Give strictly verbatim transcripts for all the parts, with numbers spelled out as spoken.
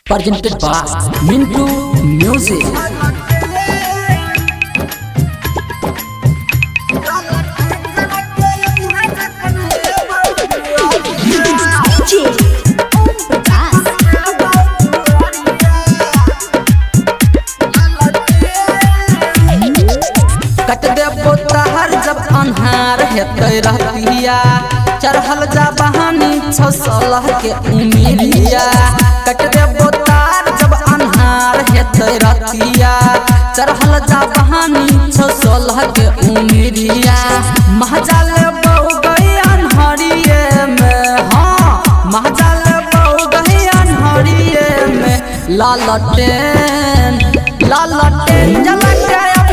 presented by Mintu Music. कट दे बोतहर जब अन्हार हेतै रहतिया चढ़ल जा बहानी छौ सोलह के उमिरिया। कट दे बोतहर जब अन्हार हेतै रहतिया चढ़ल जा बहानी छौ सोलह के उमिरिया। महजाल बहु गई अनहरिए में, हाँ महजाल बहु गई अनहरिए में। लालटेन लालटेन जलक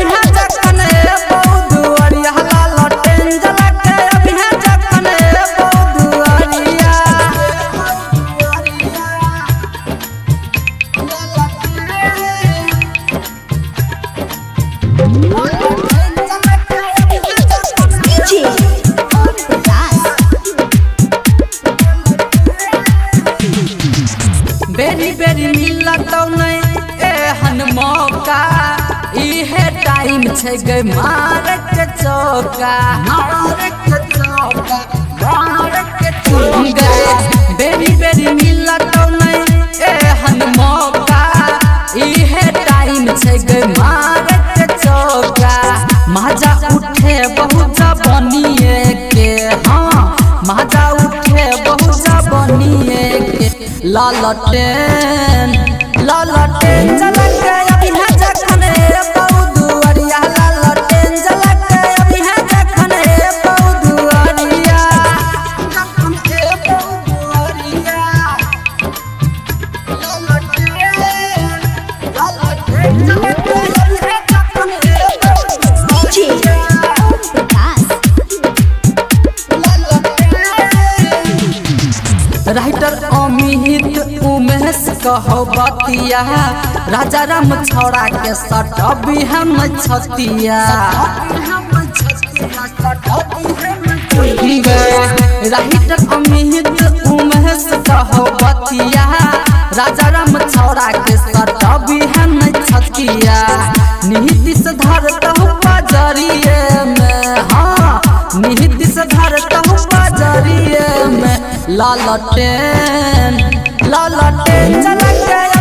बेरी बेरी मिलत नहीं एहन मौका, इहे टाइम छै गई मारे के चौका। बेरी बेरी मिलत नहीं एहन मौका, इहे टाइम छै गई मारे के चौका। मजा उठे बहुत बनिए के, हाँ मजा उठे बहुत बनिए के। लालटेन लालटेन जलक अभी है जखन बहु दुआरिया। लालटेन जलक अभी है जखन बहु दुआरिया। राइटर अमित उमेश कहो बतिया, राजा राम छोड़ा के सटबी हम छतिया। राइटर अमित उमेश कहो बतिया, राजा राम छोड़ा के सटबी हम छतिया। निहित से धरतहु बजरिए में, हाँ निहित से धरतहु बजरिए में। लालटेन लालटेन जलक